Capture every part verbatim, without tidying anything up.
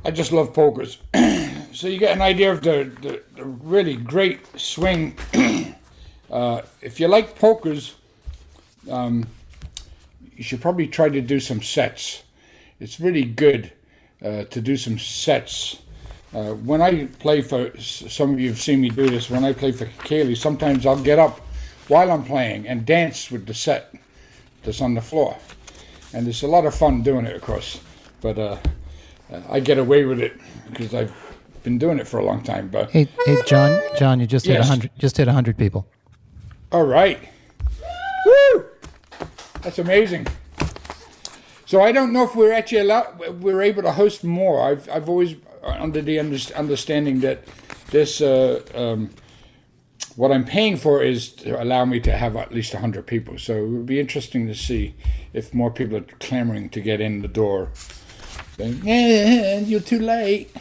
I just love polkas. So you get an idea of the, the, the really great swing. uh, if you like polkas, um, you should probably try to do some sets. It's really good uh, to do some sets. Uh, when I play for, some of you have seen me do this, when I play for Kaylee, sometimes I'll get up while I'm playing and dance with the set that's on the floor. And it's a lot of fun doing it, of course. But uh, I get away with it because I've been doing it for a long time. But hey, hey, John, John, you just yes. hit a hundred. Just hit a hundred people. All right. Woo! That's amazing. So I don't know if we're actually allowed, we're able to host more. I've I've always under the understanding that this uh, um, what I'm paying for is to allow me to have at least one hundred people. So it would be interesting to see if more people are clamoring to get in the door. Saying, yeah, you're too late.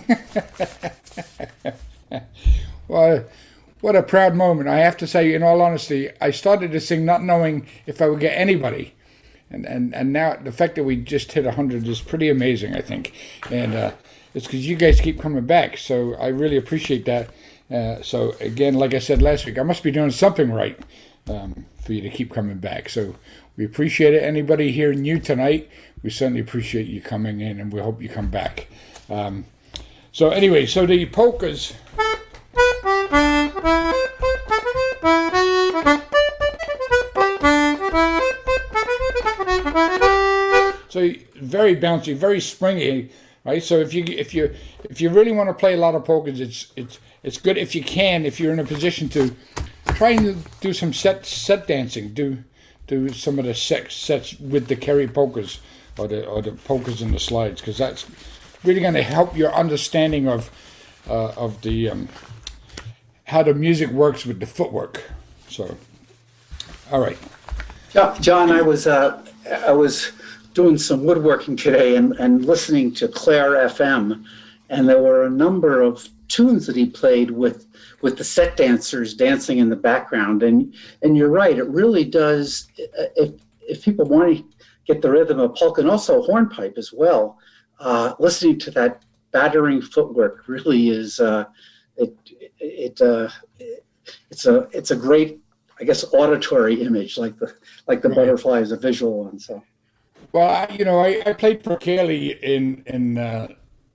Well, what a proud moment. I have to say, in all honesty, I started this thing not knowing if I would get anybody. And and, and now the fact that we just hit one hundred is pretty amazing, I think. And uh, it's because you guys keep coming back. So I really appreciate that. Uh, so again, like I said last week, I must be doing something right um, for you to keep coming back. So we appreciate it. Anybody here new tonight, we certainly appreciate you coming in, and we hope you come back. Um, so anyway, so the polkas. So very bouncy, very springy, right? So if you if you if you really want to play a lot of polkas, it's it's it's good if you can, if you're in a position to try and do some set set dancing, do do some of the set, sets with the Kerry polkas or the or the polkas and the slides, because that's really going to help your understanding of uh, of the um, how the music works with the footwork. So, all right. John, I was uh, I was doing some woodworking today and, and listening to Claire F M, and there were a number of tunes that he played with with the set dancers dancing in the background. And and you're right, it really does. If if people want to get the rhythm of polka and also hornpipe as well, uh, listening to that battering footwork really is uh, it it uh, it's a it's a great, I guess, auditory image, like the like the right. Butterfly is a visual one. So, well, I, you know, I, I played for Kaylee in in uh,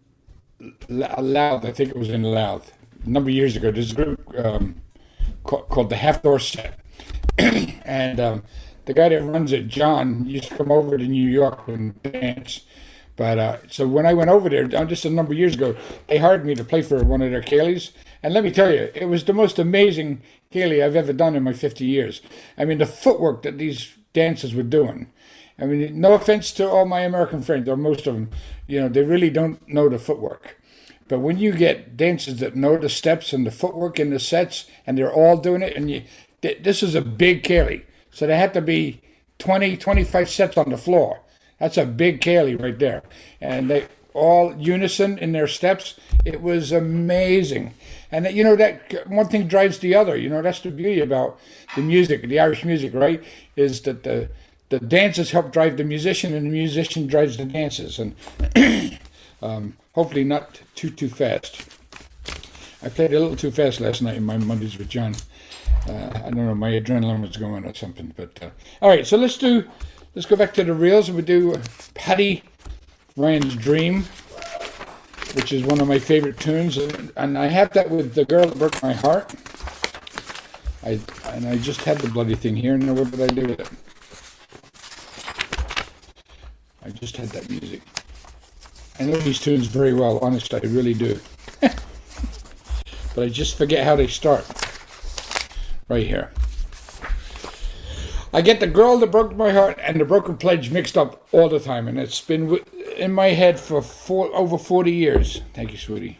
Louth. I think it was in Louth a number of years ago. There's a group um, called, called the Half Door Set, and um, the guy that runs it, John, used to come over to New York and dance. But uh, so when I went over there, just a number of years ago, they hired me to play for one of their Kayleys. And let me tell you, it was the most amazing Kayley I've ever done in my fifty years. I mean, the footwork that these dancers were doing. I mean, no offense to all my American friends, or most of them, you know, they really don't know the footwork. But when you get dancers that know the steps and the footwork and the sets, and they're all doing it, and you, th- this is a big Kayley. So there had to be twenty, twenty-five sets on the floor. That's a big Kayley right there. And they all unison in their steps. It was amazing. And, you know, that one thing drives the other. You know, that's the beauty about the music, the Irish music, right? Is that the the dancers help drive the musician, and the musician drives the dances. And um, hopefully not too, too fast. I played a little too fast last night in my Mondays with John. Uh, I don't know, my adrenaline was going or something. But uh, all right, so let's do... Let's go back to the reels, and we do Paddy Ryan's Dream, which is one of my favorite tunes, and, and I have that with The Girl That Broke My Heart. I and I just had the bloody thing here, and what did I do with it? I just had that music. I know these tunes very well, honest, I really do. But I just forget how they start. Right here. I get The Girl That Broke My Heart and The Broken Pledge mixed up all the time, and it's been in my head for four, over forty years. Thank you, sweetie.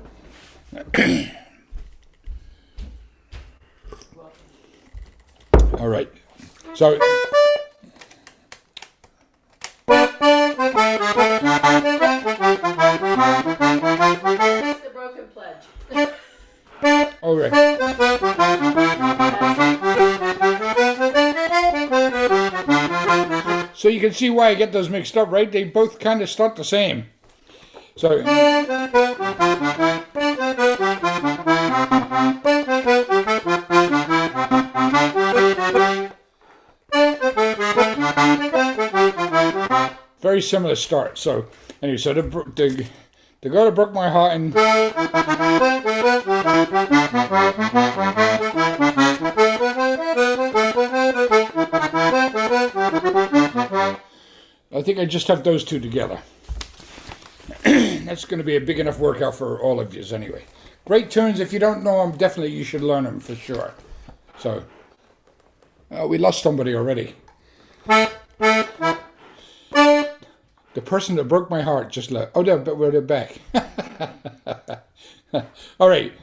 All right. So... The Broken Pledge. All right. So you can see why I get those mixed up, right? They both kind of start the same. So. Very similar start. So anyway, so the the the girl that broke my heart, and I think I just have those two together. That's going to be a big enough workout for all of you anyway. Great tunes. If you don't know them, definitely you should learn them for sure. So uh, we lost somebody already. The person that broke my heart just left. Oh, they're, but they're back. All right.